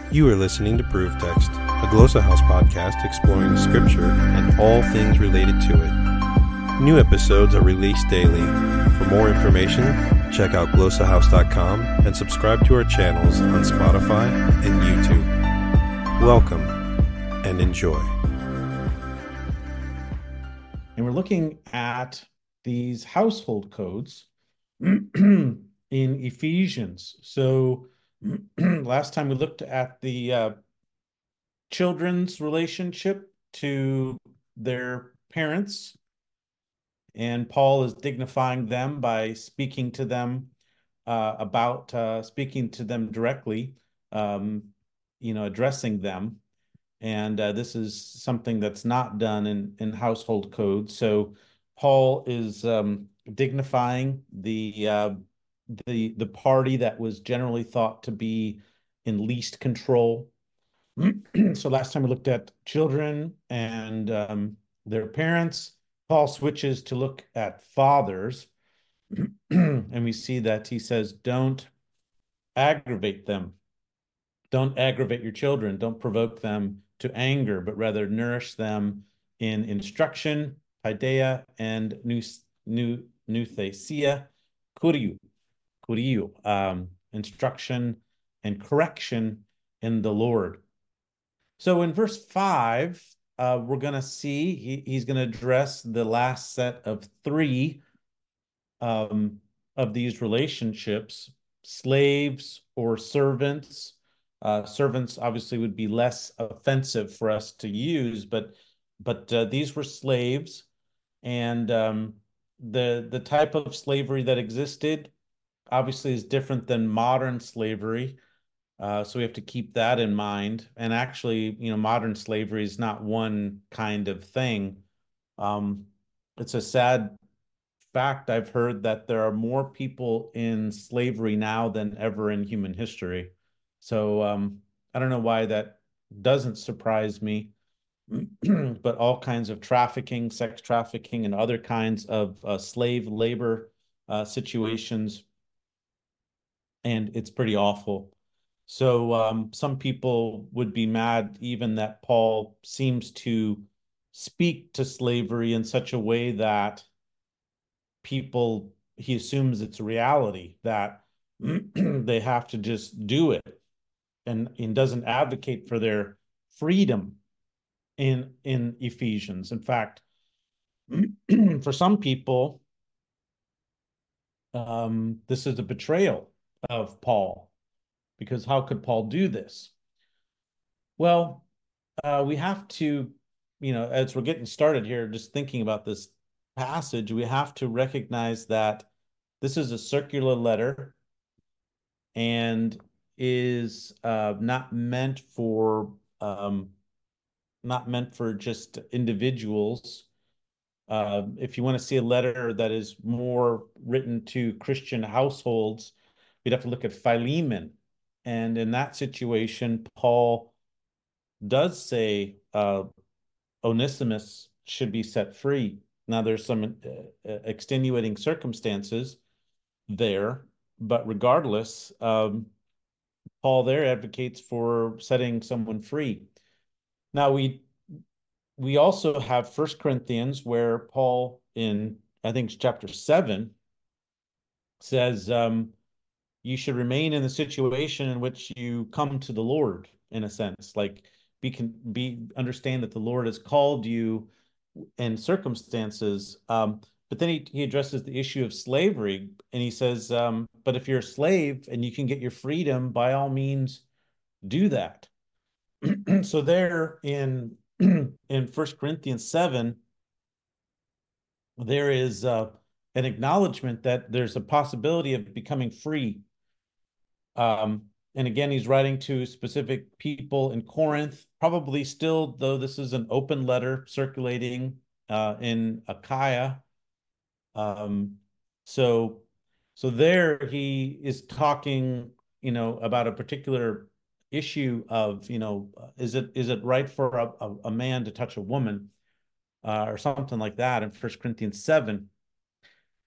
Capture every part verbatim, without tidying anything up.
You are listening to Proof Text, a Glossa House podcast exploring Scripture and all things related to it. New episodes are released daily. For more information, check out glossa house dot com and subscribe to our channels on Spotify and YouTube. Welcome and enjoy. And we're looking at these household codes in Ephesians. So last time we looked at the uh, children's relationship to their parents, and Paul is dignifying them by speaking to them uh, about uh, speaking to them directly, um, you know, addressing them. And uh, this is something that's not done in, in household code. So Paul is um, dignifying the uh, the the party that was generally thought to be in least control. So last time we looked at children and um, their parents. Paul switches to look at fathers, and we see that he says, "Don't aggravate them. Don't aggravate your children. Don't provoke them to anger, but rather nourish them in instruction, paideia, and new new nouthesia, kuriou, kuriou, um, instruction and correction in the Lord." So in verse five, uh, we're going to see he, he's going to address the last set of three um, of these relationships: slaves or servants. Uh, servants obviously would be less offensive for us to use, but but uh, these were slaves, and um, the the type of slavery that existed obviously is different than modern slavery. Uh, so we have to keep that in mind. And actually, you know, modern slavery is not one kind of thing. Um, it's a sad fact. I've heard that there are more people in slavery now than ever in human history. So um, I don't know why that doesn't surprise me, but all kinds of trafficking, sex trafficking, and other kinds of uh, slave labor uh, situations, and it's pretty awful. So um, some people would be mad even that Paul seems to speak to slavery in such a way that people, he assumes it's a reality, that they have to just do it, and, and doesn't advocate for their freedom in in Ephesians. In fact, for some people, um, this is a betrayal of Paul, because how could Paul do this? Well, uh, we have to, you know, as we're getting started here, just thinking about this passage, we have to recognize that this is a circular letter and is uh, not meant for um, not meant for just individuals. Uh, if you want to see a letter that is more written to Christian households, we'd have to look at Philemon. And in that situation, Paul does say uh, Onesimus should be set free. Now, there's some uh, extenuating circumstances there, but regardless, um, Paul there advocates for setting someone free. Now, we we also have First Corinthians, where Paul, in I think it's chapter seven, says um, you should remain in the situation in which you come to the Lord, in a sense, like be can be understand that the Lord has called you in circumstances. Um, but then he, he addresses the issue of slavery, and he says, um, but if you're a slave and you can get your freedom, by all means, do that. So there in in First Corinthians seven, there is uh, an acknowledgement that there's a possibility of becoming free. Um, and again, he's writing to specific people in Corinth, probably still, though this is an open letter circulating uh, in Achaia. Um, so, so there he is talking, you know, about a particular issue of, you know, is it is it right for a, a, a man to touch a woman uh, or something like that in First Corinthians seven.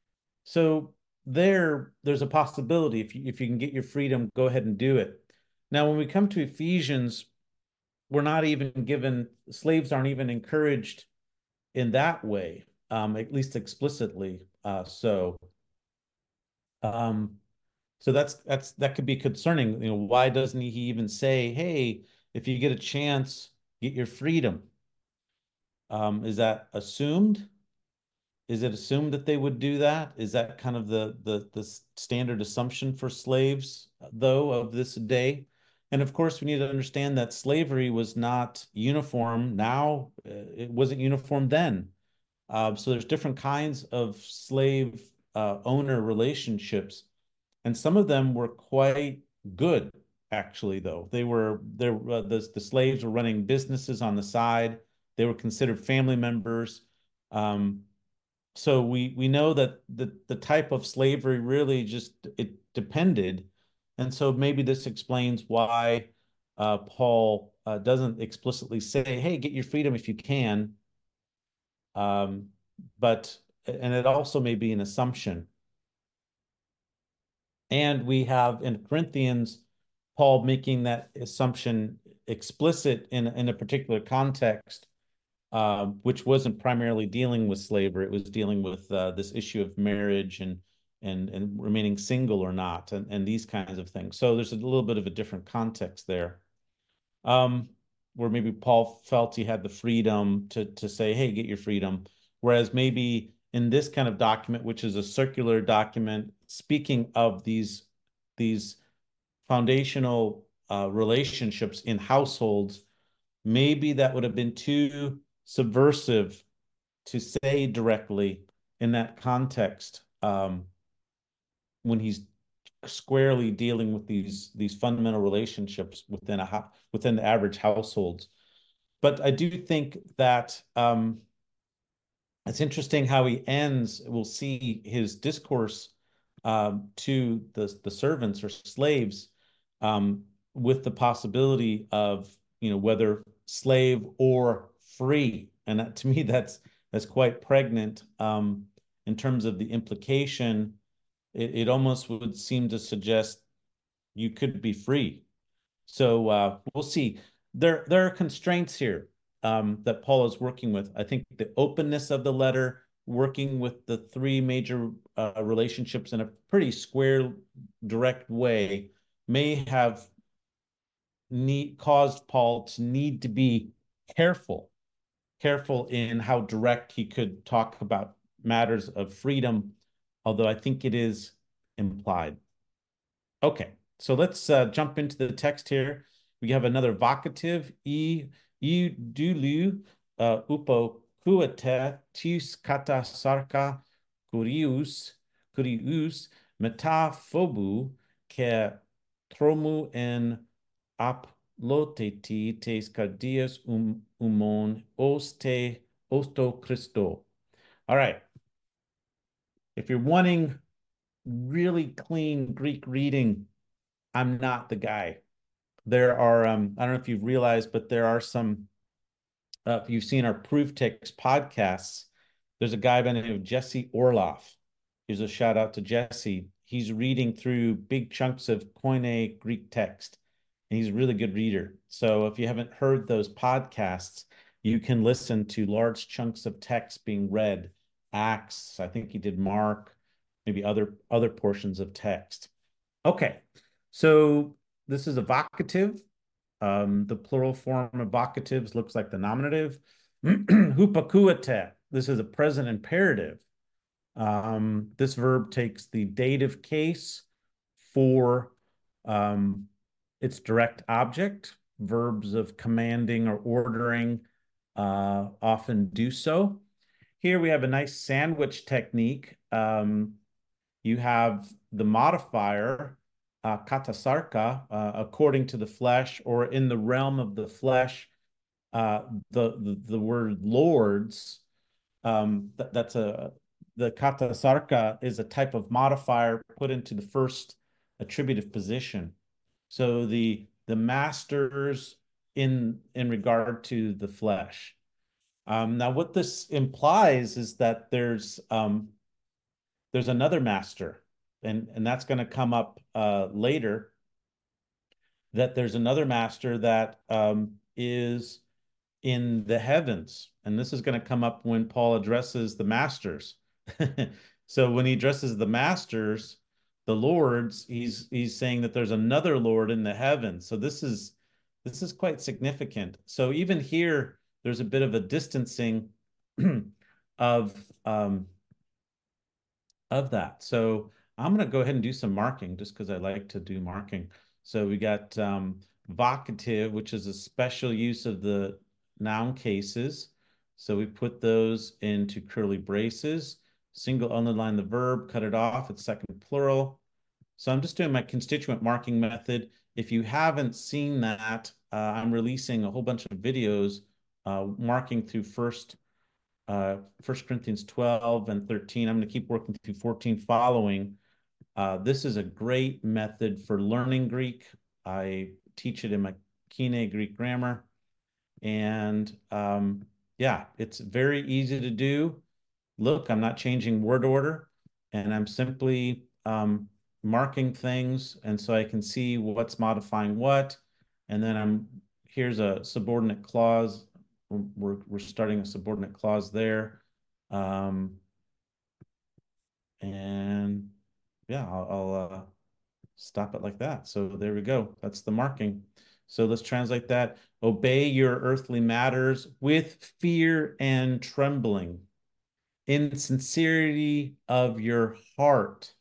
So there, there's a possibility if you if you can get your freedom, go ahead and do it. Now, when we come to Ephesians, we're not even given, slaves aren't even encouraged in that way, um, at least explicitly. Uh, so, um, so that's that's that could be concerning. You know, why doesn't he even say, "Hey, if you get a chance, get your freedom"? Um, is that assumed? Is it assumed that they would do that? Is that kind of the the the standard assumption for slaves, though, of this day? And of course, we need to understand that slavery was not uniform. Now, uh, it wasn't uniform then. Uh, so there's different kinds of slave uh, owner relationships, and some of them were quite good, actually. Though they were there, uh, the the slaves were running businesses on the side. They were considered family members. Um, so we we know that the the type of slavery really just it depended, and so maybe this explains why uh, Paul uh, doesn't explicitly say, "Hey, get your freedom if you can," um, but and it also may be an assumption. And we have in Corinthians Paul making that assumption explicit in in a particular context, uh, which wasn't primarily dealing with slavery. It was dealing with uh, this issue of marriage and and and remaining single or not, and, and these kinds of things. So there's a little bit of a different context there, um, where maybe Paul felt he had the freedom to to say, "Hey, get your freedom," whereas maybe in this kind of document, which is a circular document, speaking of these these foundational uh, relationships in households, maybe that would have been too subversive to say directly in that context, um, when he's squarely dealing with these these fundamental relationships within a within the average households. But I do think that um, it's interesting how he ends. We'll see his discourse um, to the the servants or slaves, um, with the possibility of, you know, whether slave or free, and that, to me, that's that's quite pregnant, um, in terms of the implication. It, it almost would seem to suggest you could be free. So uh, we'll see. There, there are constraints here, um, that Paul is working with. I think the openness of the letter, working with the three major uh, relationships in a pretty square, direct way, may have need caused Paul to need to be careful, careful in how direct he could talk about matters of freedom, although I think it is implied. Okay, so let's uh, jump into the text here. We have another vocative, e eudulu uh, upo kuate tis kata sarka kurius kurius metaphobu ke tromu en aploteti tes cardias um, umon oste osto Christo. All right. If you're wanting really clean Greek reading, I'm not the guy. There are, um, I don't know if you've realized, but there are some, uh, if you've seen our Proof Text podcasts, there's a guy by the name of Jesse Orloff. Here's a shout out to Jesse. He's reading through big chunks of Koine Greek text, and he's a really good reader. So if you haven't heard those podcasts, you can listen to large chunks of text being read. Acts, I think he did Mark, maybe other other portions of text. Okay, so this is a vocative. Um, the plural form of vocatives looks like the nominative. Hupakuate. This is a present imperative. Um, this verb takes the dative case for um, its direct object. Verbs of commanding or ordering uh, often do so. Here we have a nice sandwich technique. Um, you have the modifier, uh, katasarka, uh, according to the flesh, or in the realm of the flesh, uh, the, the, the word lords, um, th that's a, the katasarka is a type of modifier put into the first attributive position. So the, the masters in, in regard to the flesh. Um, now, what this implies is that there's, um, there's another master, and and that's going to come up uh, later. that there's another master that um, is in the heavens. And this is going to come up when Paul addresses the masters. So when he addresses the masters, the lords, he's he's saying that there's another Lord in the heavens. So this is this is quite significant. So even here, there's a bit of a distancing of um, of that. So I'm going to go ahead and do some marking just because I like to do marking. So we got um, vocative, which is a special use of the noun cases. So we put those into curly braces, single underline the verb, cut it off, it's second plural. So I'm just doing my constituent marking method. If you haven't seen that, uh, I'm releasing a whole bunch of videos uh, marking through first uh, First Corinthians twelve and thirteen. I'm going to keep working through fourteen following. Uh, this is a great method for learning Greek. I teach it in my Kine Greek grammar. And um, yeah, it's very easy to do. Look, I'm not changing word order, and I'm simply um, marking things. And so I can see what's modifying what. And then I'm here's a subordinate clause. We're, we're starting a subordinate clause there. Um, and yeah, I'll, I'll uh, stop it like that. So there we go. That's the marking. So let's translate that. Obey your earthly matters with fear and trembling, in sincerity of your heart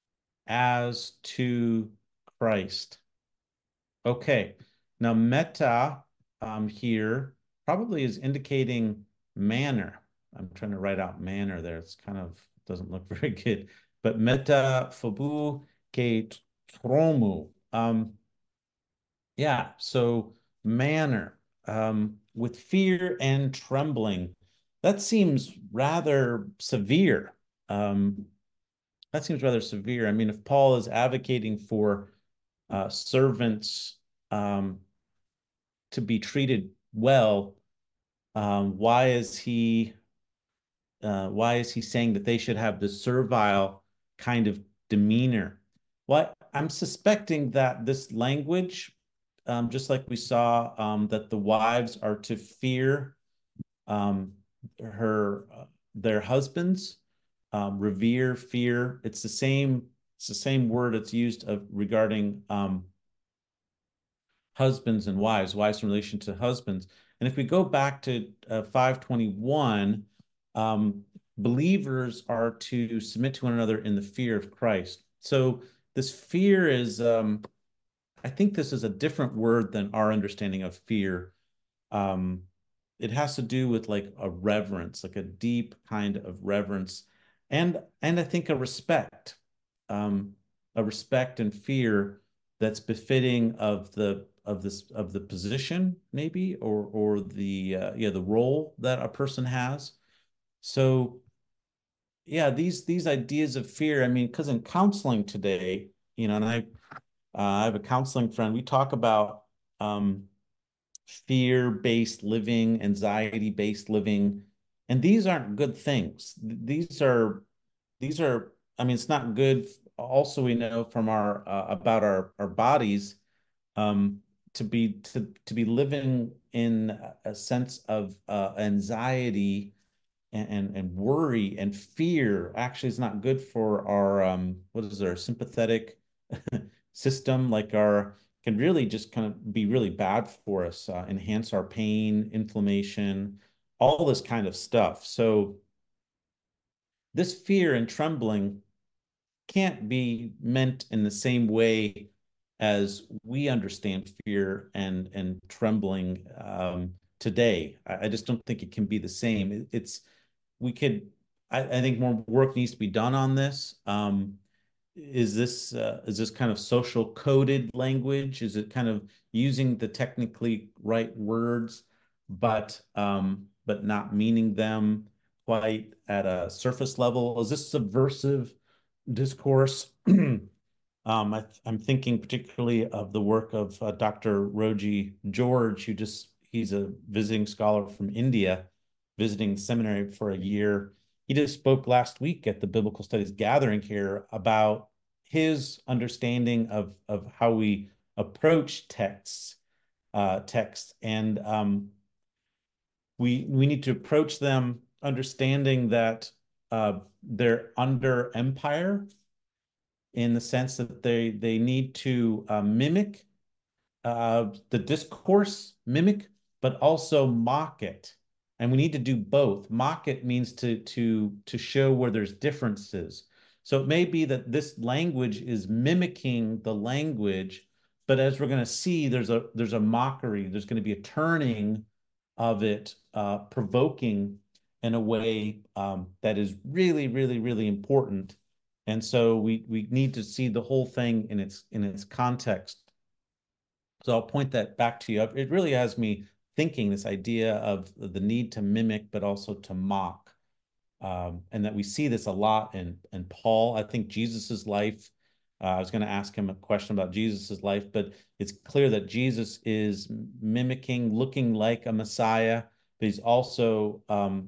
as to Christ. Okay. Now, meta um, here probably is indicating manner. I'm trying to write out manner there. It's kind of doesn't look very good. But meta phobu ke tromu. Um, yeah, so manner um, with fear and trembling. That seems rather severe. Um, that seems rather severe. I mean, if Paul is advocating for uh, servants um, to be treated well, um, why is he uh, why is he saying that they should have the servile kind of demeanor? Well, I'm suspecting that this language, um, just like we saw um, that the wives are to fear um, her uh, their husbands, um, revere, fear. It's the same. It's the same word it's used of regarding um, husbands and wives, wives in relation to husbands. And if we go back to uh, five twenty-one, um, believers are to submit to one another in the fear of Christ. So this fear is, um, I think this is a different word than our understanding of fear. Um, it has to do with like a reverence, like a deep kind of reverence, and and I think a respect, um, a respect and fear that's befitting of the of this of the position maybe or or the uh, yeah the role that a person has. So yeah, these these ideas of fear. I mean, because in counseling today, you know, and I uh, I have a counseling friend. We talk about um, fear-based living, anxiety-based living, and these aren't good things. These are these are. I mean, it's not good. Also, we know from our uh, about our our bodies um, to be to to be living in a sense of uh, anxiety and, and and worry and fear actually is not good for our um, what is our sympathetic system, like our can really just kind of be really bad for us, uh, enhance our pain, inflammation, all this kind of stuff. So this fear and trembling can't be meant in the same way as we understand fear and and trembling um, today. I, I just don't think it can be the same. It, it's we could. I, I think more work needs to be done on this. Um, is this uh, is this kind of social coded language? Is it kind of using the technically right words, but um, but not meaning them quite at a surface level? Is this subversive discourse? Um, I, I'm thinking particularly of the work of uh, Doctor Roji George, who just he's a visiting scholar from India, visiting seminary for a year. He just spoke last week at the Biblical Studies gathering here about his understanding of of how we approach texts, uh, text, and um, we we need to approach them understanding that uh, they're under empire in the sense that they they need to uh, mimic uh, the discourse, mimic, but also mock it. And we need to do both. Mock it means to to to show where there's differences. So it may be that this language is mimicking the language, but as we're going to see, there's a there's a mockery. There's going to be a turning of it, uh, provoking in a way um, that is really, really, really important. And so we we need to see the whole thing in its in its context. So I'll point that back to you. It really has me thinking this idea of the need to mimic, but also to mock. Um, and that we see this a lot in, in Paul. I think Jesus's life, uh, I was going to ask him a question about Jesus's life, but it's clear that Jesus is mimicking, looking like a Messiah, but he's also um,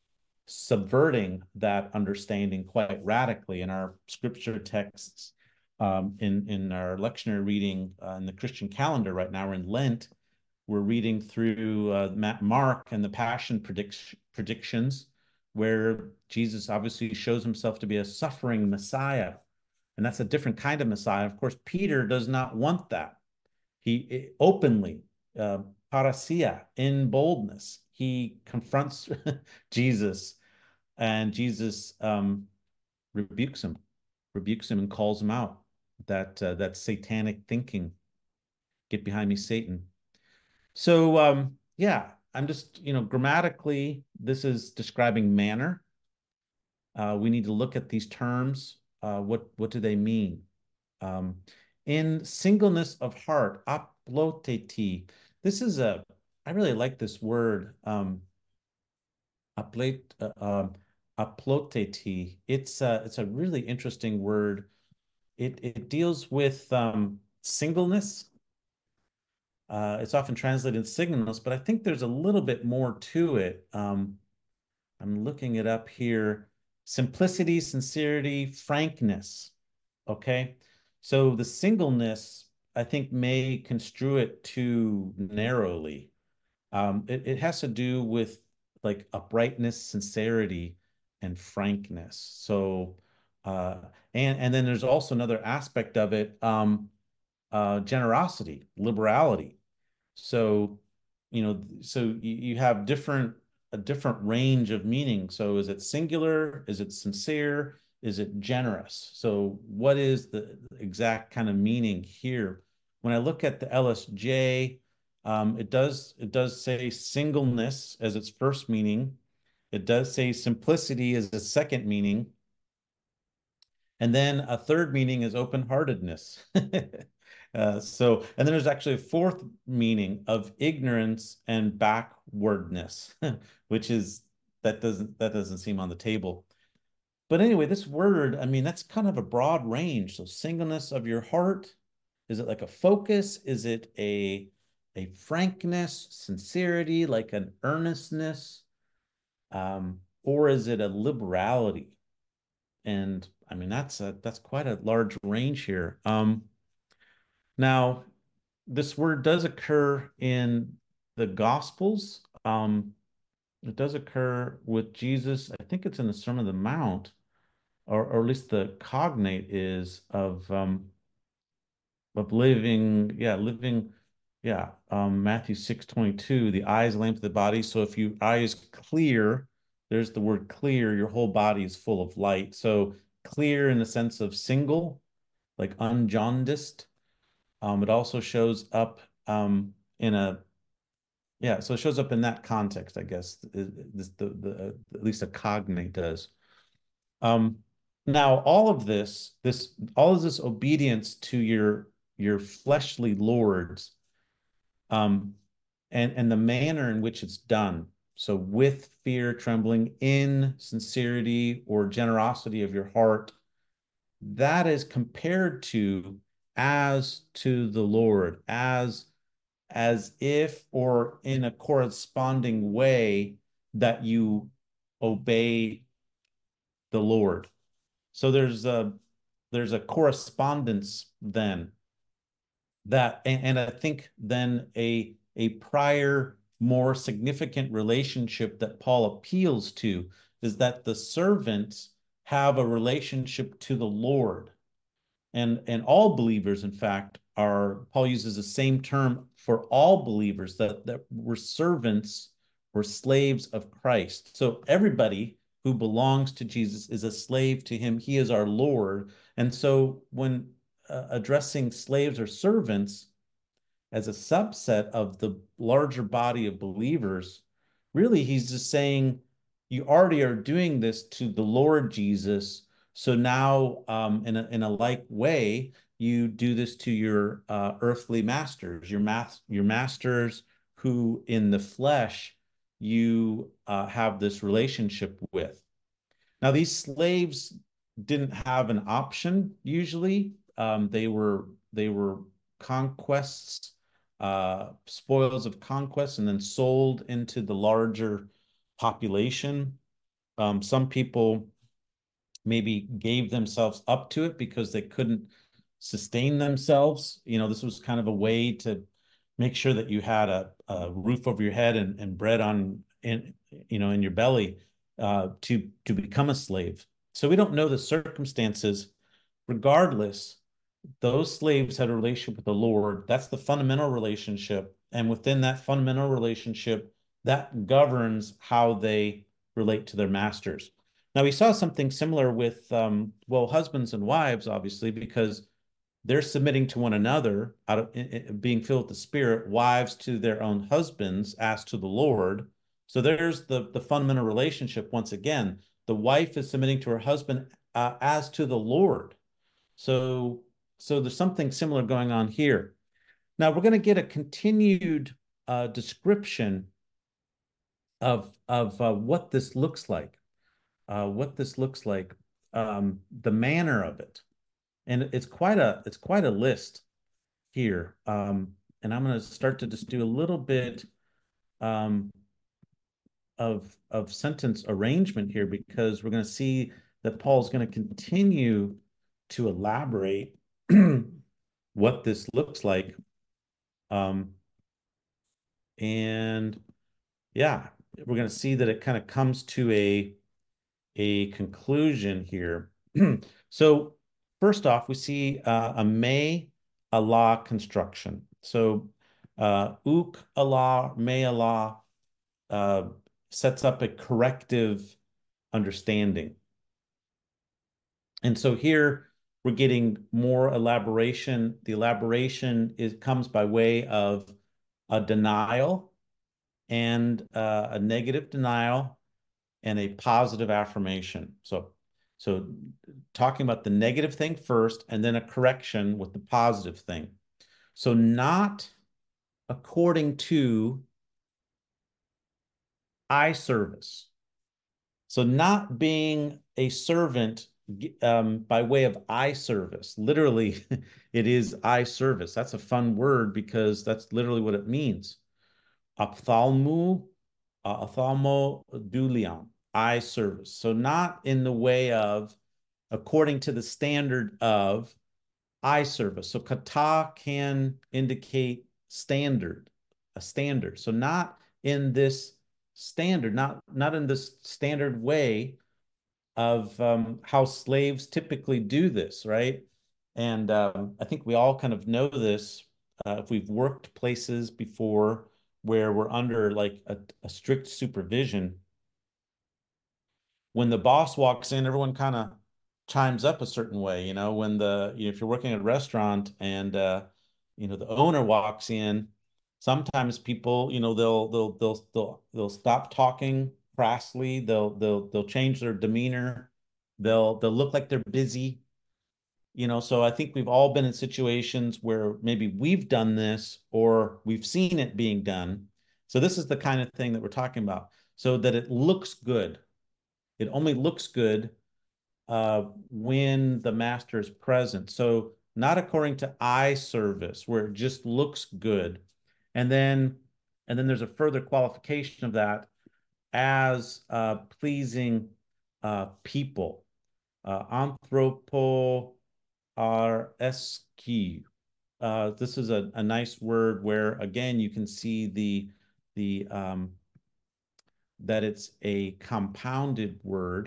subverting that understanding quite radically in our scripture texts. Um, in in our lectionary reading uh, in the Christian calendar right now, we're in Lent. We're reading through uh, Mark and the Passion predict predictions, where Jesus obviously shows himself to be a suffering Messiah, and that's a different kind of Messiah. Of course, Peter does not want that. He openly, uh, parousia, in boldness, he confronts Jesus, and Jesus um, rebukes him, rebukes him, and calls him out. That uh, that satanic thinking. Get behind me, Satan. So um, yeah, I'm just, you know, grammatically, this is describing manner. Uh, we need to look at these terms. Uh, what what do they mean? Um, in singleness of heart, aploteti. This is a, I really like this word, um, aplet, uh, um, aploteti. It's a, it's a really interesting word. It it deals with um, singleness. Uh, it's often translated singleness, but I think there's a little bit more to it. Um, I'm looking it up here. Simplicity, sincerity, frankness. Okay. So the singleness, I think, may construe it too narrowly. Um, it, it has to do with like uprightness, sincerity, and frankness. So, uh, and and then there's also another aspect of it, um, uh, generosity, liberality. So, you know, so you, you have different a different range of meaning. So is it singular? Is it sincere? Is it generous? So what is the exact kind of meaning here? When I look at the L S J, um, it does it does say singleness as its first meaning. It does say simplicity as the second meaning. And then a third meaning is open-heartedness. Uh, so, and then there's actually a fourth meaning of ignorance and backwardness, which is that doesn't that doesn't seem on the table. But anyway, this word, I mean, that's kind of a broad range. So singleness of your heart, is it like a focus? Is it a a frankness, sincerity, like an earnestness? Um, or is it a liberality? And I mean, that's a that's quite a large range here. Um, now, this word does occur in the Gospels. Um, it does occur with Jesus. I think it's in the Sermon on the Mount, or, or at least the cognate is of um, of living, yeah, living, yeah. Um, Matthew six twenty-two, the eye is a lamp to the body. So if your eye is clear, there's the word clear, your whole body is full of light. So clear in the sense of single, like unjaundiced. Um, it also shows up um, in a yeah, so it shows up in that context, I guess. This the the uh, at least a cognate does. Um, now all of this, this all of this obedience to your your fleshly lords, um, and and the manner in which it's done. So with fear, trembling, in sincerity or generosity of your heart, that is compared to as to the Lord, as as if or in a corresponding way that you obey the Lord. So there's a there's a correspondence then. that, and, and I think then a a prior more significant relationship that Paul appeals to is that the servants have a relationship to the Lord. And and all believers, in fact, are, Paul uses the same term for all believers, that that were servants or slaves of Christ. So everybody who belongs to Jesus is a slave to him. He is our Lord. And so when uh, addressing slaves or servants as a subset of the larger body of believers, really he's just saying you already are doing this to the Lord Jesus. So now, um, in a in a like way, you do this to your uh, earthly masters, your math, your masters who in the flesh you uh, have this relationship with. Now, these slaves didn't have an option usually. Um, they were they were conquests, uh, spoils of conquest, and then sold into the larger population. Um, some people maybe gave themselves up to it because they couldn't sustain themselves. You know, this was kind of a way to make sure that you had a, a roof over your head and, and bread on in you know in your belly uh, to to become a slave. So we don't know the circumstances. Regardless, those slaves had a relationship with the Lord. That's the fundamental relationship. And within that fundamental relationship, that governs how they relate to their masters. Now, we saw something similar with, um, well, husbands and wives, obviously, because they're submitting to one another, out of being filled with the Spirit, wives to their own husbands as to the Lord. So there's the, the fundamental relationship once again. The wife is submitting to her husband uh, as to the Lord. So, so there's something similar going on here. Now we're going to get a continued uh, description of of uh, what this looks like, uh, what this looks like, um, the manner of it, and it's quite a it's quite a list here. Um, and I'm going to start to just do a little bit um, of of sentence arrangement here because we're going to see that Paul's going to continue to elaborate what this looks like. Um, and yeah, we're going to see that it kind of comes to a a conclusion here. So first off, we see uh, a may Allah construction. So uh, uk Allah, may Allah uh, sets up a corrective understanding. And so here we're getting more elaboration. The elaboration is comes by way of a denial and uh, a negative denial and a positive affirmation. So, so talking about the negative thing first and then a correction with the positive thing. So not according to eye service. So not being a servant um, by way of eye service. Literally, it is eye service. That's a fun word because that's literally what it means. Ophthalmu, uh, ophthalmodulion, eye service. So not in the way of, according to the standard of eye service. So kata can indicate standard, a standard. So not in this standard, not not in this standard way of um, how slaves typically do this, right? And um, I think we all kind of know this uh, if we've worked places before where we're under like a, a strict supervision. When the boss walks in, everyone kind of chimes up a certain way. You know, when the you know, if you're working at a restaurant and uh, you know the owner walks in, sometimes people, you know, they'll they'll they'll they'll they'll stop talking crassly. They'll they'll they'll change their demeanor. They'll they'll look like they're busy. You know, so I think we've all been in situations where maybe we've done this or we've seen it being done. So this is the kind of thing that we're talking about, so that it looks good. It only looks good uh, when the master is present. So not according to eye service, where it just looks good. And then, and then there's a further qualification of that as uh, pleasing uh, people. Uh, anthropo are esqui, uh, this is a, a nice word where, again, you can see the the um, that it's a compounded word.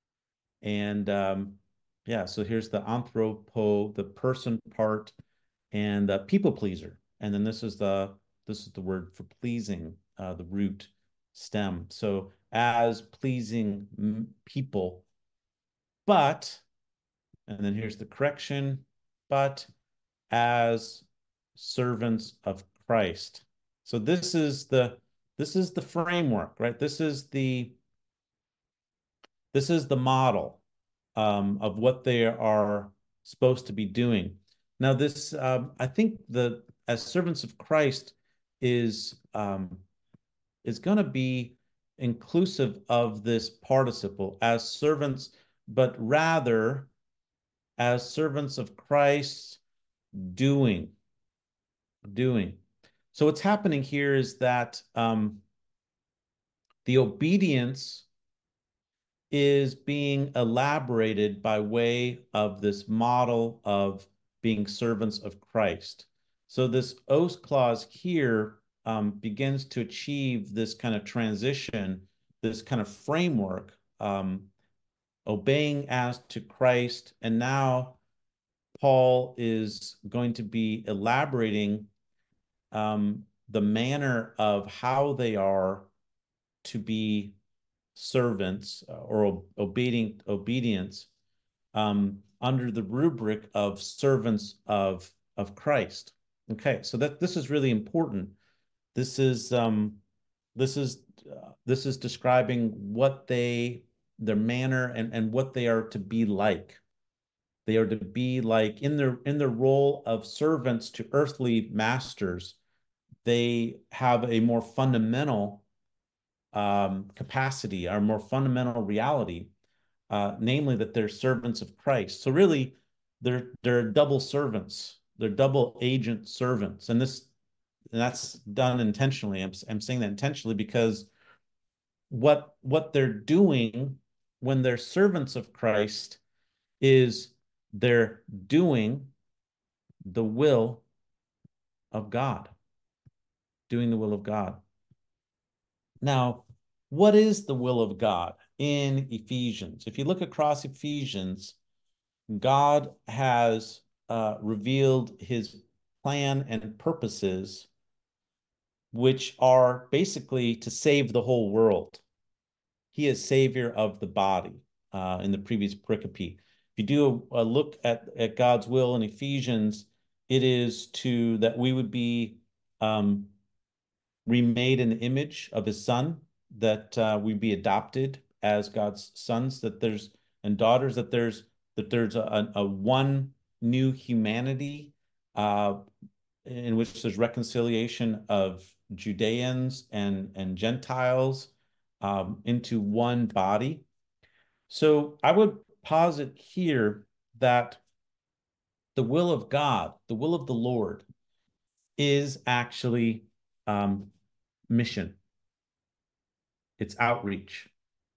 And um, yeah, so here's the anthropo, the person part, and the people pleaser. And then this is the this is the word for pleasing, uh, the root stem. So as pleasing people, but, and then here's the correction, but as servants of Christ. So this is the this is the framework, right? This is the this is the model um, of what they are supposed to be doing. Now, this um, I think the as servants of Christ is um, is going to be inclusive of this participle as servants, but rather as servants of Christ doing, doing. So what's happening here is that um, the obedience is being elaborated by way of this model of being servants of Christ. So this os clause here um, begins to achieve this kind of transition, this kind of framework, um, obeying as to Christ. And now Paul is going to be elaborating um, the manner of how they are to be servants uh, or obedient obedience um, under the rubric of servants of of Christ. Okay, so that this is really important. This is um, this is uh, this is describing what they their manner and and what they are to be like. They are to be like in their in their role of servants to earthly masters. They have a more fundamental um, capacity, our more fundamental reality, uh, namely that they're servants of Christ. So really, they're they're double servants. They're double agent servants, and this and that's done intentionally. I'm I'm saying that intentionally because what what they're doing when they're servants of Christ is they're doing the will of God, doing the will of God. Now, what is the will of God in Ephesians? If you look across Ephesians, God has uh, revealed his plan and purposes, which are basically to save the whole world. He is savior of the body uh, in the previous pericope. If you do a, a look at, at God's will in Ephesians, it is to that we would be um, remade in the image of his son, that uh, we be adopted as God's sons, that there's and daughters, that there's that there's a, a one new humanity uh, in which there's reconciliation of Judeans and and Gentiles um, into one body. So I would posit here that the will of God, the will of the Lord, is actually um, mission. It's outreach.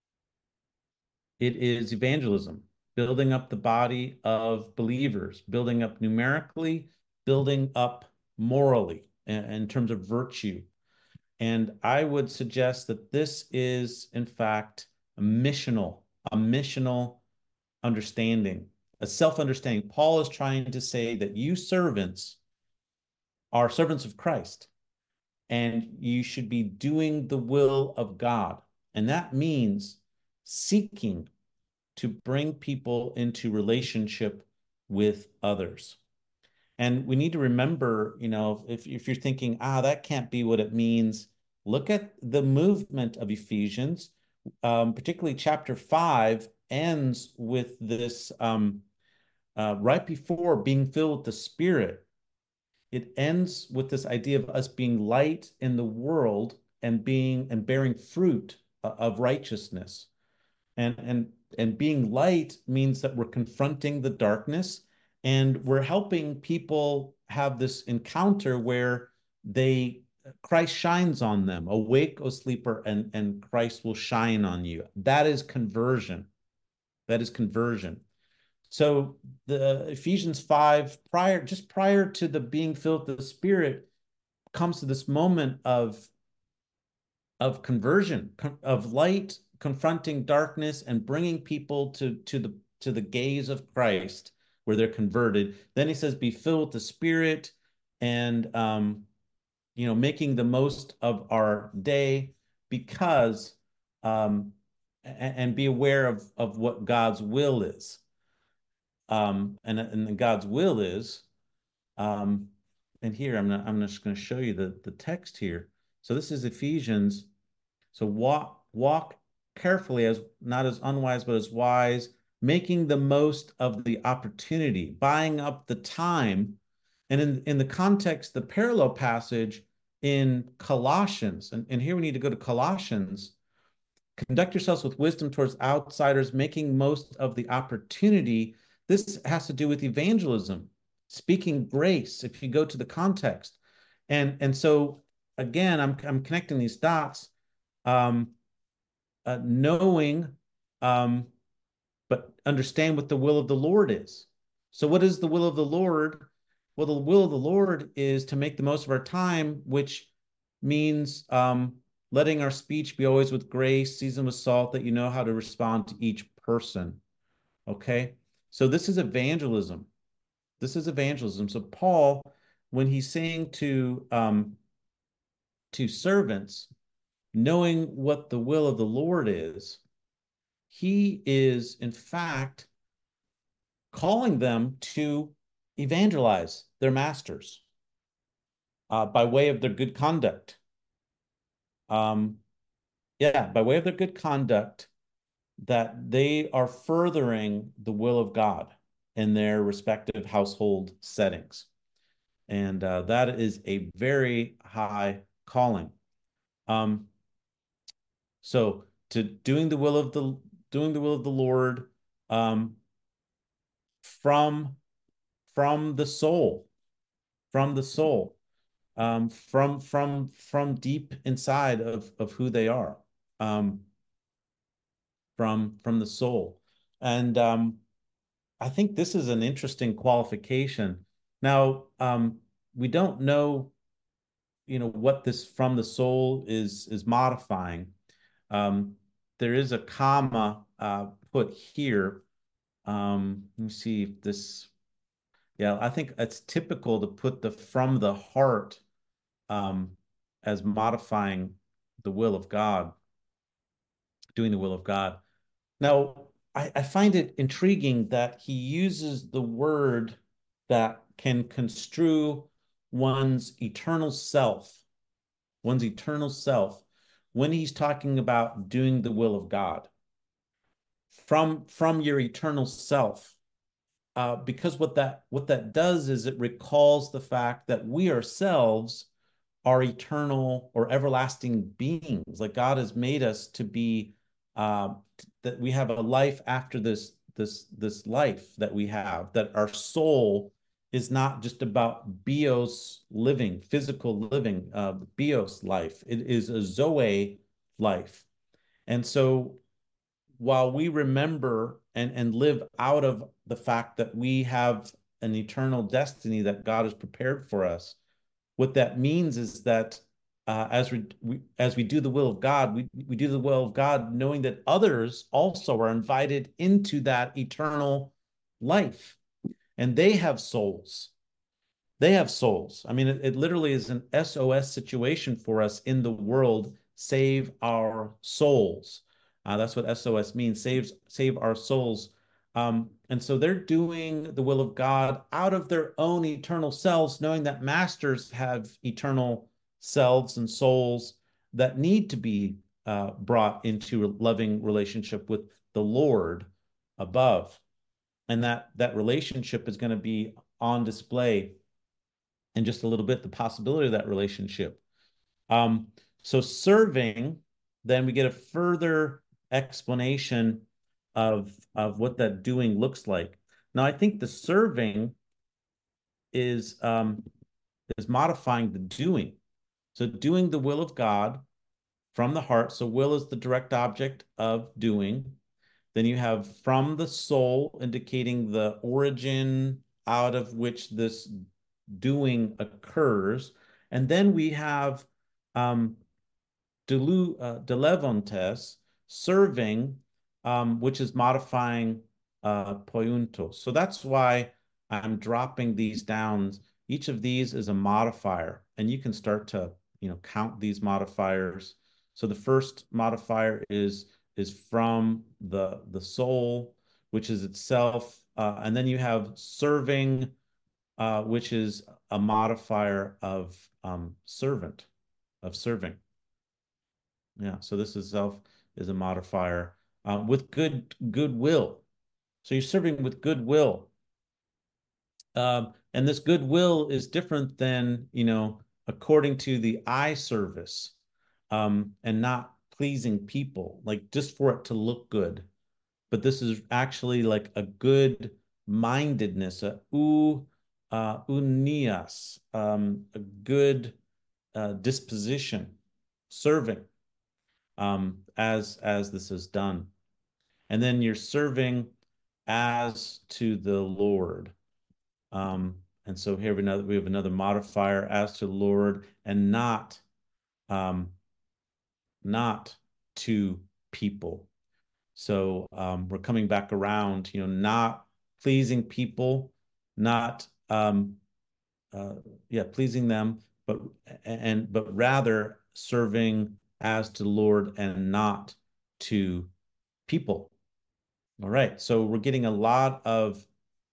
It is evangelism, building up the body of believers, building up numerically, building up morally in, in terms of virtue. And I would suggest that this is, in fact, a missional, a missional understanding, a self-understanding. Paul is trying to say that you servants are servants of Christ, and you should be doing the will of God. And that means seeking to bring people into relationship with others. And we need to remember, you know, if, if you're thinking, ah, that can't be what it means, look at the movement of Ephesians, um, particularly chapter five ends with this um, uh, right before being filled with the Spirit. It ends with this idea of us being light in the world and being and bearing fruit of righteousness. And and and being light means that we're confronting the darkness and we're helping people have this encounter where they Christ shines on them. Awake, O sleeper, and and Christ will shine on you. That is conversion. That is conversion. So the Ephesians five, prior, just prior to the being filled with the Spirit, comes to this moment of, of conversion, of light confronting darkness and bringing people to, to the to the gaze of Christ, where they're converted. Then he says, be filled with the Spirit, and um, you know, making the most of our day, because um, and, and be aware of of what God's will is. Um, and and God's will is, um, and here I'm not, I'm just going to show you the the text here. So this is Ephesians. So walk walk carefully, as not as unwise but as wise, making the most of the opportunity, buying up the time. And in in the context, the parallel passage in Colossians, and, and here we need to go to Colossians. Conduct yourselves with wisdom towards outsiders, making most of the opportunity. This has to do with evangelism, speaking grace, if you go to the context. And, and so, again, I'm, I'm connecting these dots, um, uh, knowing, um, but understand what the will of the Lord is. So, what is the will of the Lord? Well, the will of the Lord is to make the most of our time, which means um, letting our speech be always with grace, seasoned with salt, that you know how to respond to each person. Okay? So this is evangelism. This is evangelism. So Paul, when he's saying to um, to servants, knowing what the will of the Lord is, he is in fact calling them to evangelize their masters uh, by way of their good conduct. Um, yeah, by way of their good conduct, that they are furthering the will of God in their respective household settings. And uh, that is a very high calling. Um, so to doing the will of the doing the will of the Lord, um, from from the soul, from the soul, um, from from from deep inside of of who they are, um, from from the soul. And um, I think this is an interesting qualification. Now, um, we don't know, you know, what this from the soul is is modifying. Um, there is a comma uh, put here. Um, let me see if this. Yeah, I think it's typical to put the from the heart um, as modifying the will of God, doing the will of God. Now, I, I find it intriguing that he uses the word that can construe one's eternal self, one's eternal self, when he's talking about doing the will of God. From, from your eternal self. Uh, because what that what that does is it recalls the fact that we ourselves are eternal or everlasting beings. Like God has made us to be, uh, that we have a life after this this this life that we have. That our soul is not just about bios living, physical living, uh, bios life. It is a zoe life, and so while we remember and and live out of the fact that we have an eternal destiny that God has prepared for us, what that means is that uh, as we, we as we do the will of God, we we do the will of God, knowing that others also are invited into that eternal life, and they have souls. They have souls. I mean, it, it literally is an S O S situation for us in the world. Save our souls. Uh, that's what S O S means. Saves, save our souls. Um, and so they're doing the will of God out of their own eternal selves, knowing that masters have eternal selves and souls that need to be uh, brought into a loving relationship with the Lord above. And that that relationship is going to be on display in just a little bit, the possibility of that relationship. Um, so serving, then we get a further explanation of, of what that doing looks like. Now, I think the serving is um, is modifying the doing. So doing the will of God from the heart. So will is the direct object of doing. Then you have from the soul, indicating the origin out of which this doing occurs. And then we have um, delu, uh, delevontes, serving, um, which is modifying uh, poiuntos. So that's why I'm dropping these down. Each of these is a modifier, and you can start to, you know, count these modifiers. So the first modifier is is from the the soul, which is itself, uh, and then you have serving, uh, which is a modifier of um, servant, of serving. Yeah, so this is self is a modifier uh, with good goodwill. So you're serving with goodwill. Um, and this goodwill is different than, you know, according to the eye service, um, and not pleasing people, like just for it to look good. But this is actually like a good mindedness, a u uh, unias, um, a good uh, disposition, serving, um, as as this is done. And then you're serving as to the Lord. Um, and so here we, another, we have another modifier, as to the Lord, and not um, not to people. So um, we're coming back around, you know, not pleasing people, not um, uh, yeah, pleasing them, but and but rather serving as to the Lord and not to people. All right, so we're getting a lot of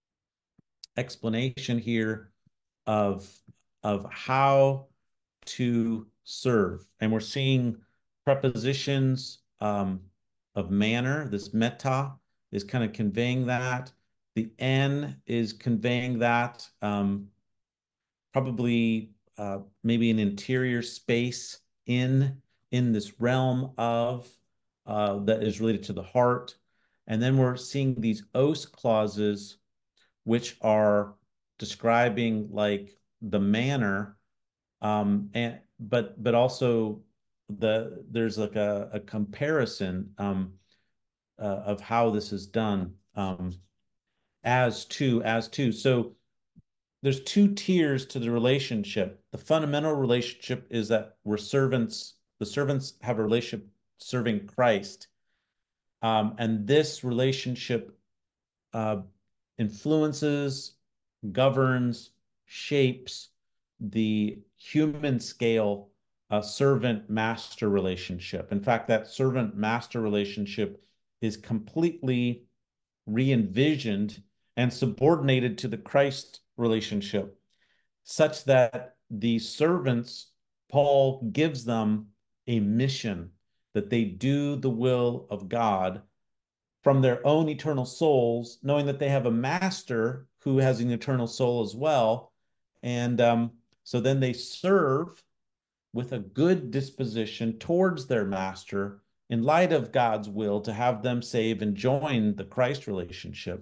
explanation here of of how to serve, and we're seeing prepositions um, of manner. This meta is kind of conveying that. The n is conveying that. Um, probably uh, maybe an interior space in in this realm of uh, that is related to the heart. And then we're seeing these os clauses, which are describing like the manner, um, and but but also the there's like a, a comparison um, uh, of how this is done, um, as to as to. So there's two tiers to the relationship. The fundamental relationship is that we're servants. The servants have a relationship serving Christ, um, and this relationship uh, influences, governs, shapes the human scale uh, servant master relationship. In fact, that servant master relationship is completely re envisioned and subordinated to the Christ relationship, such that the servants, Paul gives them a mission that they do the will of God from their own eternal souls, knowing that they have a master who has an eternal soul as well. And um, so then they serve with a good disposition towards their master in light of God's will to have them save and join the Christ relationship.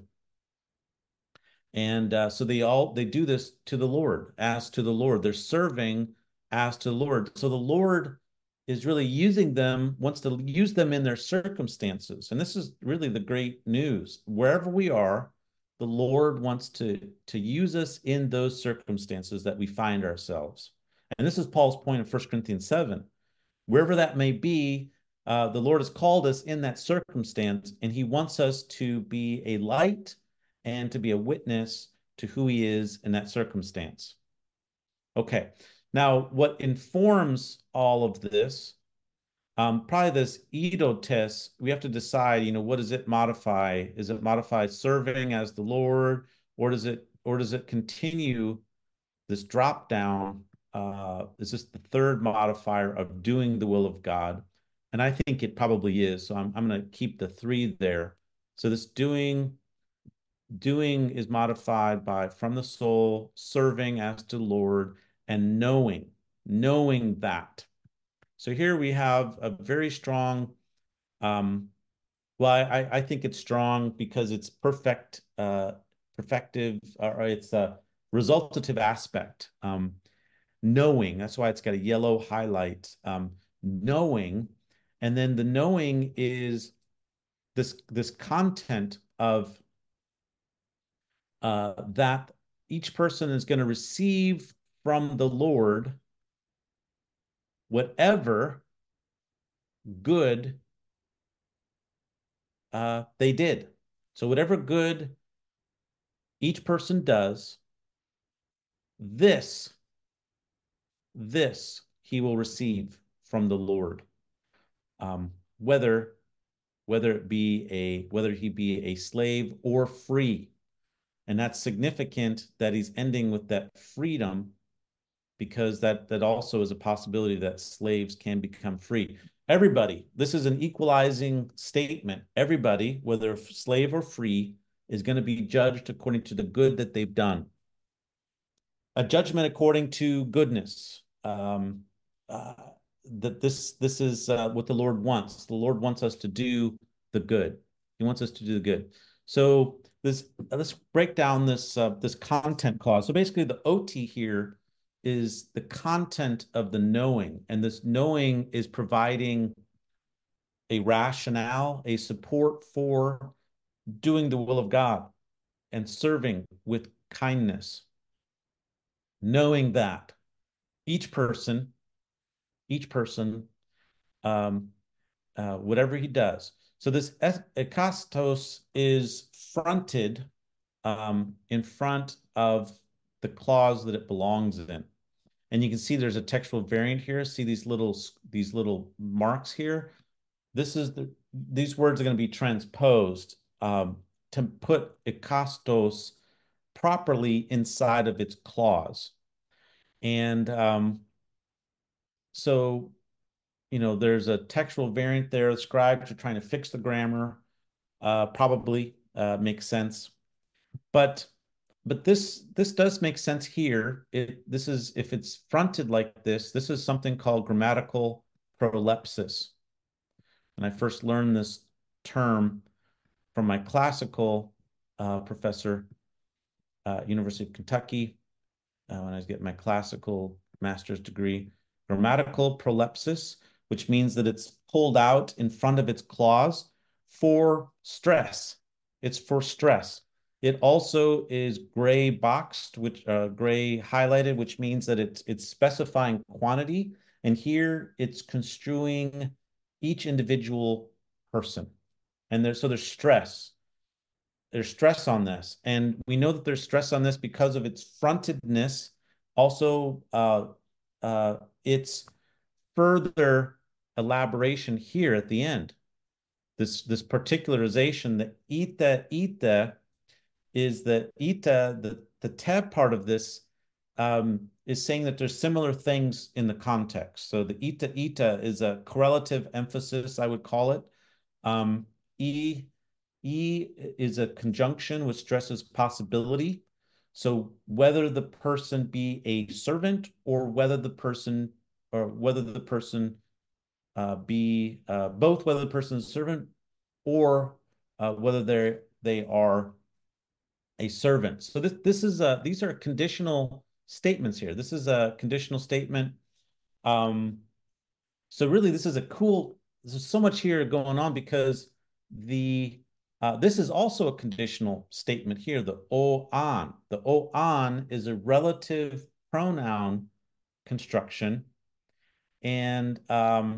And uh, so they all they do this to the Lord, as to the Lord. They're serving as to the Lord. So the Lord is really using them, wants to use them in their circumstances. And this is really the great news. Wherever we are, the Lord wants to, to use us in those circumstances that we find ourselves. And this is Paul's point in First Corinthians seven. Wherever that may be, uh, the Lord has called us in that circumstance, and he wants us to be a light and to be a witness to who he is in that circumstance. Okay. Now, what informs all of this, um, probably this eidotes, we have to decide, you know, what does it modify? Is it modify serving as the Lord, or does it, or does it continue this drop down? Uh, is this the third modifier of doing the will of God? And I think it probably is. So I'm, I'm going to keep the three there. So this doing, doing is modified by from the soul, serving as to the Lord, and knowing, knowing that. So here we have a very strong, um, well, I, I think it's strong because it's perfect, uh, perfective, or it's a resultative aspect. Um, knowing, that's why it's got a yellow highlight, um, knowing. And then the knowing is this this content of uh, that each person is going to receive from the Lord whatever good uh, they did. So whatever good each person does, this, this he will receive from the Lord. Um, whether whether it be a whether he be a slave or free. And that's significant that he's ending with that freedom, because that that also is a possibility that slaves can become free. Everybody, this is an equalizing statement. Everybody, whether slave or free, is going to be judged according to the good that they've done. A judgment according to goodness. Um, uh, that this this is uh, what the Lord wants. The Lord wants us to do the good. He wants us to do the good. So this let's break down this uh, this content clause. So basically, the O T here is the content of the knowing, and this knowing is providing a rationale, a support for doing the will of God and serving with kindness, knowing that each person, each person, um, uh, whatever he does. So this ekastos is fronted um, in front of the clause that it belongs in. And you can see there's a textual variant here. See these little these little marks here. This is the these words are going to be transposed um, to put ekastos properly inside of its clause. And um, so, you know, there's a textual variant there. The scribes are trying to fix the grammar. Uh, probably uh, makes sense, but but this this does make sense here. It this is if it's fronted like this, this is something called grammatical prolepsis. And I first learned this term from my classical uh, professor, uh, University of Kentucky, uh, when I was getting my classical master's degree. Grammatical prolepsis, which means that it's pulled out in front of its clause for stress. It's for stress. It also is gray boxed, which uh, gray highlighted, which means that it's it's specifying quantity. And here it's construing each individual person. And there's so there's stress. There's stress on this. And we know that there's stress on this because of its frontedness. Also, uh, uh, its further elaboration here at the end. This this particularization, the ita ita is the ita, the, the tab part of this um, is saying that there's similar things in the context. So the ita ita is a correlative emphasis, I would call it. Um, e, e is a conjunction which stresses possibility. So whether the person be a servant or whether the person or whether the person uh, be uh, both whether the person is a servant or uh, whether they're they are a servant. So this this is a these are conditional statements here. This is a conditional statement. Um, so really, this is a cool. There's so much here going on because the uh, this is also a conditional statement here. The o on the o on is a relative pronoun construction, and um,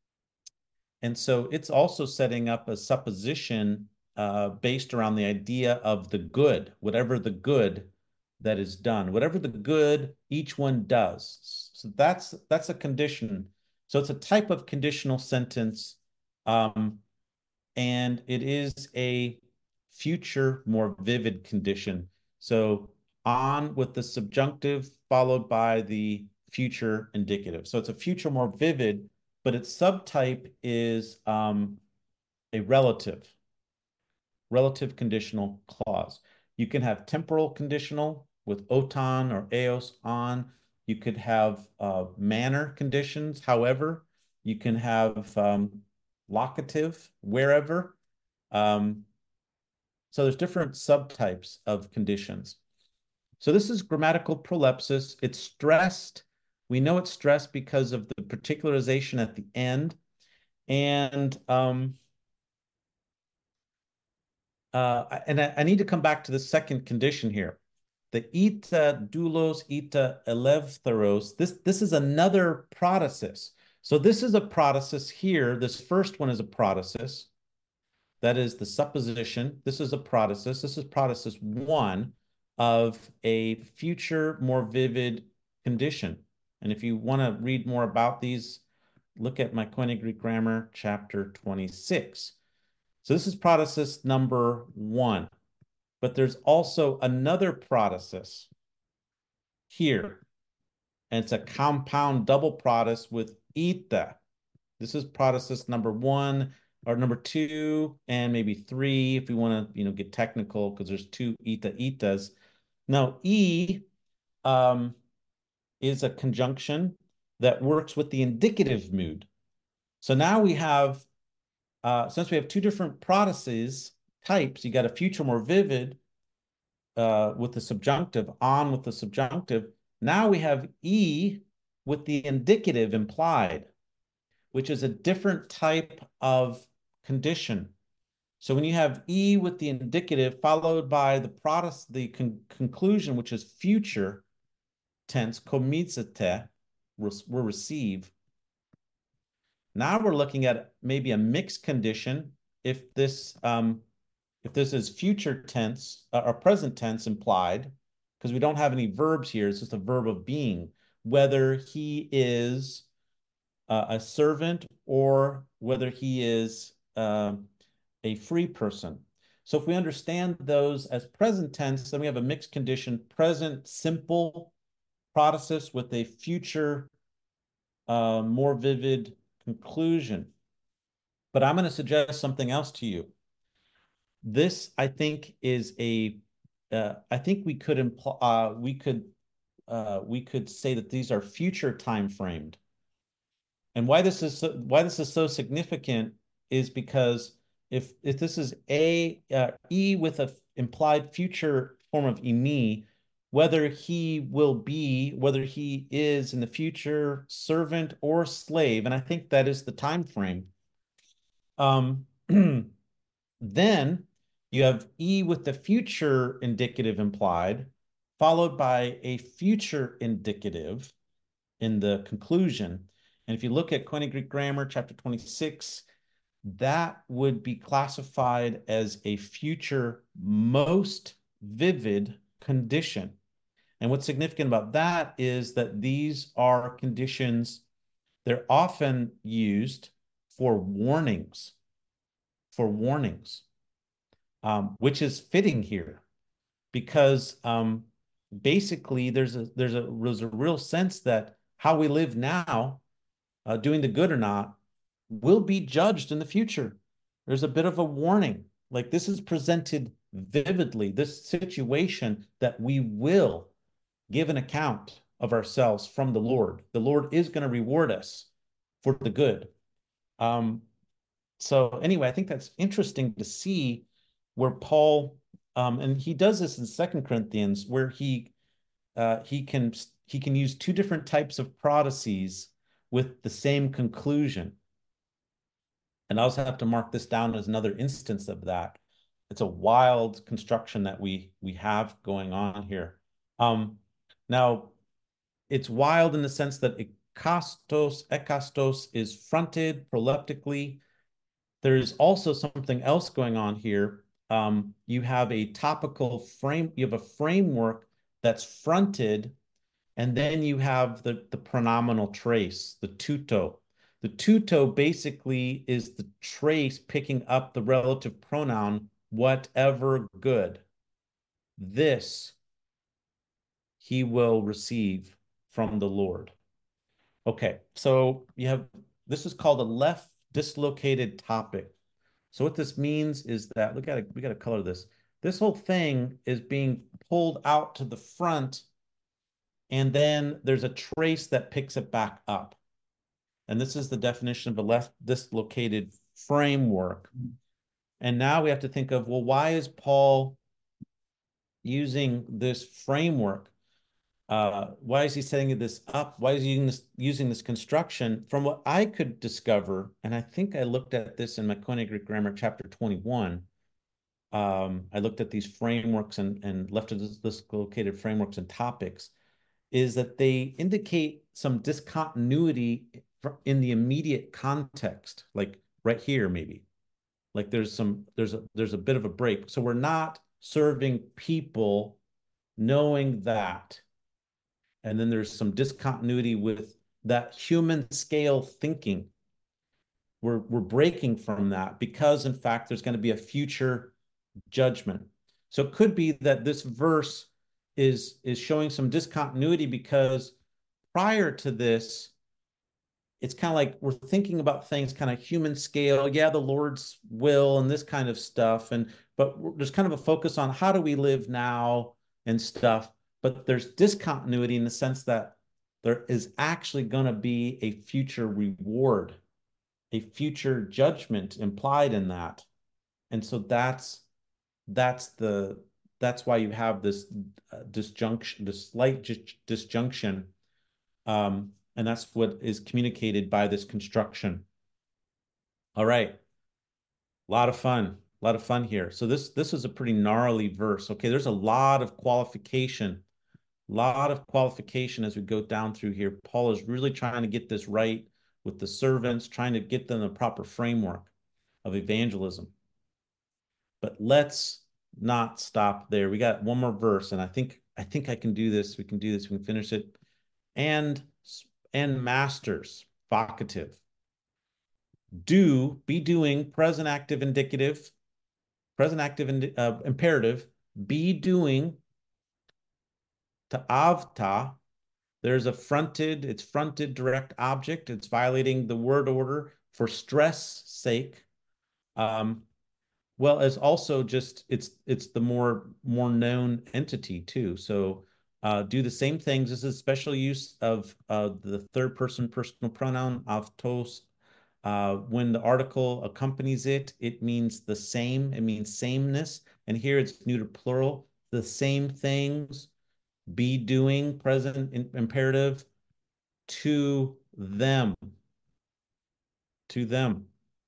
and so it's also setting up a supposition uh, based around the idea of the good, whatever the good that is done, whatever the good each one does. So that's that's a condition. So it's a type of conditional sentence, um, and it is a future, more vivid condition. So on with the subjunctive followed by the future indicative. So it's a future more vivid, but its subtype is um, a relative, relative conditional clause. You can have temporal conditional with otan or eos on. You could have uh, manner conditions, however. You can have um, locative, wherever. Um, so there's different subtypes of conditions. So this is grammatical prolepsis. It's stressed. We know it's stressed because of the particularization at the end. And um, uh, and I, I need to come back to the second condition here. The ita doulos ita eleutheros, this, this is another protasis. So this is a protasis here. This first one is a protasis. That is the supposition. This is a protasis. This is protasis one of a future, more vivid condition. And if you want to read more about these, look at my Koine Greek Grammar, chapter twenty-six. So this is protasis number one. But there's also another protasis here. And it's a compound double protasis with eta. This is protasis number one, or number two, and maybe three, if we want to, you know, get technical, because there's two eta etas. Now, E um, is a conjunction that works with the indicative mood. So now we have, uh, since we have two different protasis types, you got a future more vivid uh, with the subjunctive, on with the subjunctive. Now we have E with the indicative implied, which is a different type of condition. So when you have E with the indicative followed by the protas, the con conclusion, which is future tense, komizete, will receive. Now we're looking at maybe a mixed condition if this um, if this is future tense uh, or present tense implied, because we don't have any verbs here. It's just a verb of being, whether he is uh, a servant or whether he is uh, a free person. So if we understand those as present tense, then we have a mixed condition, present simple protasis with a future uh, more vivid conclusion. But I'm going to suggest something else to you. This, I think, is a, uh, I think we could imply, uh, we could, uh, we could say that these are future time framed. And why this is so, why this is so significant is because if if this is a uh, E with an implied future form of imi, whether he will be, whether he is in the future servant or slave, and I think that is the time frame. Um, then you have E with the future indicative implied, followed by a future indicative in the conclusion. And if you look at Koine Greek Grammar, chapter twenty-six, that would be classified as a future most vivid condition. And what's significant about that is that these are conditions, they're often used for warnings, for warnings, um, which is fitting here because um, basically there's a, there's, a, there's a real sense that how we live now, uh, doing the good or not, will be judged in the future. There's a bit of a warning. Like this is presented vividly, this situation that we will give an account of ourselves from the Lord. The Lord is going to reward us for the good. Um, so anyway, I think that's interesting to see where Paul, um, and he does this in Second Corinthians, where he uh, he can he can use two different types of protases with the same conclusion. And I also have to mark this down as another instance of that. It's a wild construction that we we have going on here. Um, now, it's wild in the sense that ekastos, ekastos is fronted proleptically. There's also something else going on here. Um, you have a topical frame, you have a framework that's fronted, and then you have the, the pronominal trace, the tuto. The tuto basically is the trace picking up the relative pronoun, whatever good. This he will receive from the Lord. Okay, so you have, this is called a left dislocated topic. So what this means is that, look at it, we got to color this. This whole thing is being pulled out to the front, and then there's a trace that picks it back up. And this is the definition of a left dislocated framework. And now we have to think of, well, why is Paul using this framework? Uh, why is he setting this up? Why is he using this, using this construction? From what I could discover, and I think I looked at this in my Koine Greek Grammar, chapter twenty-one, um, I looked at these frameworks and, and left dislocated frameworks and topics, is that they indicate some discontinuity in the immediate context, like right here, maybe. Like there's some, there's a, there's a bit of a break. So we're not serving people knowing that. And then there's some discontinuity with that human scale thinking. We're, we're breaking from that because, in fact, there's going to be a future judgment. So it could be that this verse is, is showing some discontinuity because prior to this, it's kind of like we're thinking about things kind of human scale. Yeah, the Lord's will and this kind of stuff. And but there's kind of a focus on how do we live now and stuff. But there's discontinuity in the sense that there is actually going to be a future reward, a future judgment implied in that. And so that's that's the that's why you have this uh, disjunction, this slight disjunction, um, and that's what is communicated by this construction. All right, a lot of fun, a lot of fun here. So this this is a pretty gnarly verse. Okay, there's a lot of qualification, a lot of qualification as we go down through here. Paul is really trying to get this right with the servants, trying to get them the proper framework of evangelism. But let's not stop there. We got one more verse, and I think I think I can do this. We can do this. We can finish it. And and masters, vocative. Do, be doing, present active indicative, present active uh, imperative, be doing. To avta, there's a fronted, it's fronted direct object. It's violating the word order for stress sake. Um, well, as also just it's it's the more more known entity too. So uh, do the same things. This is special use of uh, the third person personal pronoun avtos. Uh, when the article accompanies it, it means the same. It means sameness. And here it's neuter plural. The same things. Be doing present imperative to them. To them.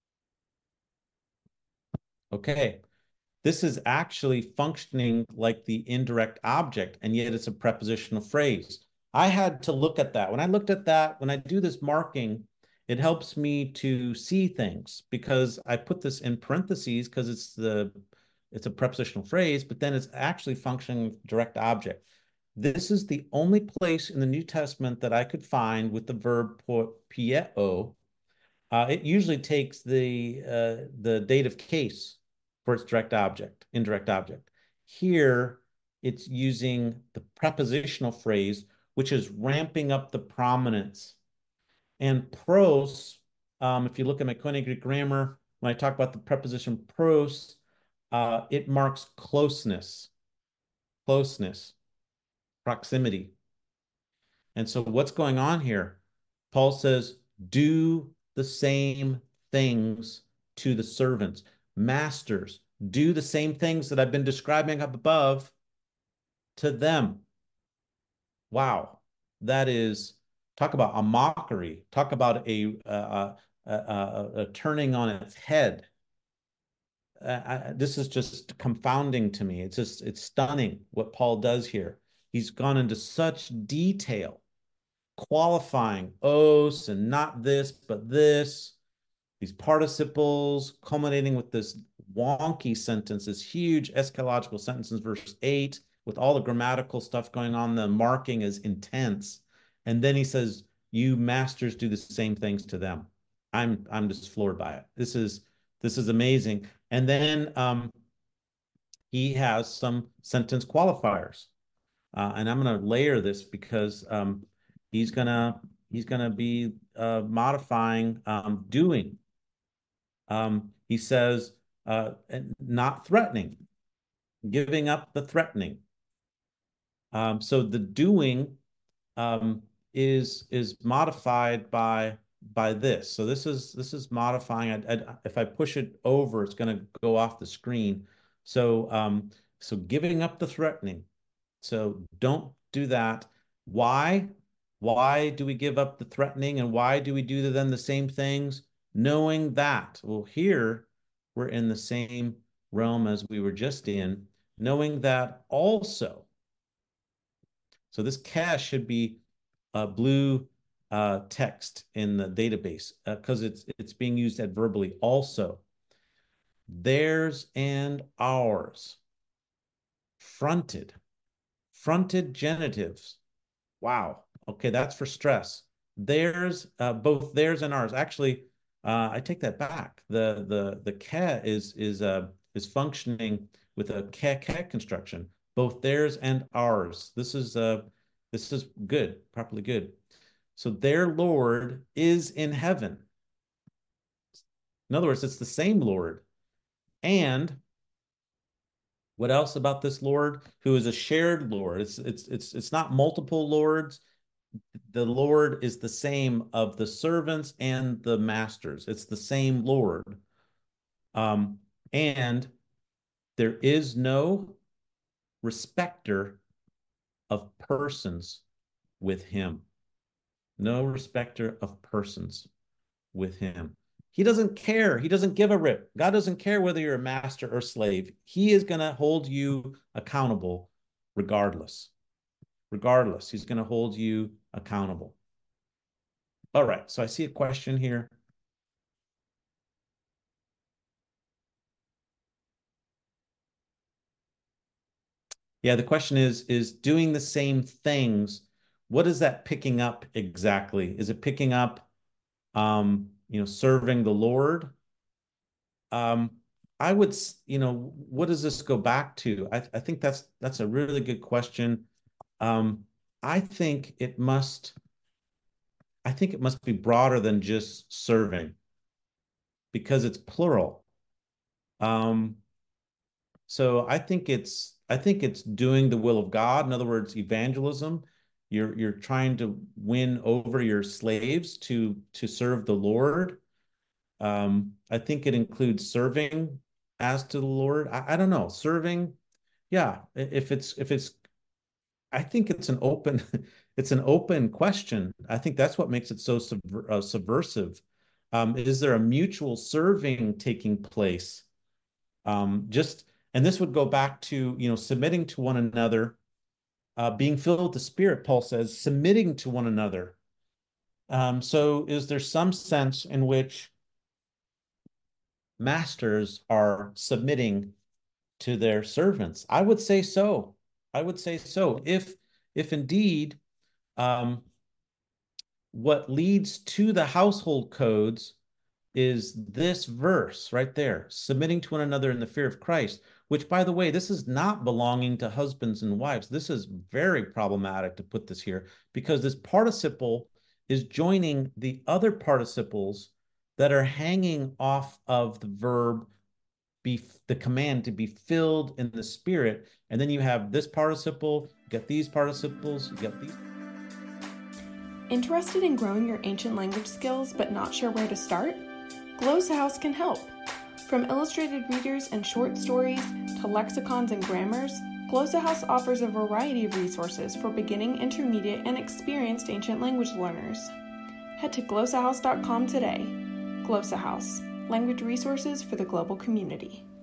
Okay. This is actually functioning like the indirect object, and yet it's a prepositional phrase. I had to look at that. When I looked at that, when I do this marking, it helps me to see things because I put this in parentheses because it's the it's a prepositional phrase, but then it's actually functioning direct object. This is the only place in the New Testament that I could find with the verb pieo. Uh, it usually takes the uh, the dative case for its direct object, indirect object. Here, it's using the prepositional phrase, which is ramping up the prominence. And pros, um, if you look at my Koine Greek grammar, when I talk about the preposition pros, uh, it marks closeness, closeness, proximity. And so what's going on here? Paul says, do the same things to the servants. Masters, do the same things that I've been describing up above to them. Wow. That is, talk about a mockery. Talk about a, a, a, a, a turning on its head. Uh, I, this is just confounding to me. It's just, it's stunning what Paul does here. He's gone into such detail, qualifying os and not this, but this, these participles, culminating with this wonky sentence, this huge eschatological sentence in verse eight, with all the grammatical stuff going on. The marking is intense. And then he says, you masters do the same things to them. I'm I'm just floored by it. This is this is amazing. And then um, he has some sentence qualifiers. Uh, and I'm going to layer this because um, he's gonna he's gonna be uh, modifying um, doing. Um, he says uh, not threatening, giving up the threatening. Um, so the doing um, is is modified by by this. So this is this is modifying. I, I, if I push it over, it's going to go off the screen. So um, so giving up the threatening. So don't do that. Why? Why do we give up the threatening, and why do we do to them the same things? Knowing that. Well, here we're in the same realm as we were just in, knowing that also. So this cache should be a blue uh, text in the database because uh, it's it's being used adverbially also. Theirs and ours. Fronted. Fronted genitives. Wow. Okay, that's for stress. Theirs, uh, both theirs and ours. Actually, uh, I take that back. The the the ca is is uh is functioning with a ca ca construction. Both theirs and ours. This is uh this is good, properly good. So their Lord is in heaven. In other words, it's the same Lord. And what else about this Lord who is a shared Lord? It's it's it's it's not multiple lords. The Lord is the same of the servants and the masters. It's the same Lord. Um, and there is no respecter of persons with him. No respecter of persons with him. He doesn't care. He doesn't give a rip. God doesn't care whether you're a master or slave. He is going to hold you accountable regardless. Regardless, he's going to hold you accountable. All right, so I see a question here. Yeah, the question is, is doing the same things, what is that picking up exactly? Is it picking up, um, you know, serving the Lord? Um, I would, you know, what does this go back to? I, I think that's that's a really good question. Um, I think it must, I think it must be broader than just serving because it's plural. Um, so I think it's I think it's doing the will of God. In other words, evangelism. You're you're trying to win over your slaves to to serve the Lord. Um, I think it includes serving as to the Lord. I, I don't know, serving. Yeah, if it's if it's, I think it's an open, it's an open question. I think that's what makes it so subver uh, subversive. Um, is there a mutual serving taking place? Um, just, and this would go back to, you know, submitting to one another, uh, being filled with the Spirit, Paul says, submitting to one another. Um, so is there some sense in which masters are submitting to their servants? I would say so. I would say so. If, if indeed, um, what leads to the household codes is this verse right there, submitting to one another in the fear of Christ, which, by the way, this is not belonging to husbands and wives. This is very problematic to put this here because this participle is joining the other participles that are hanging off of the verb, be the command to be filled in the Spirit. And then you have this participle, you get these participles, you get these. Interested in growing your ancient language skills but not sure where to start? Glossa House can help. From illustrated readers and short stories to lexicons and grammars, Glossa House offers a variety of resources for beginning, intermediate, and experienced ancient language learners. Head to glossa house dot com today. Glossa House, language resources for the global community.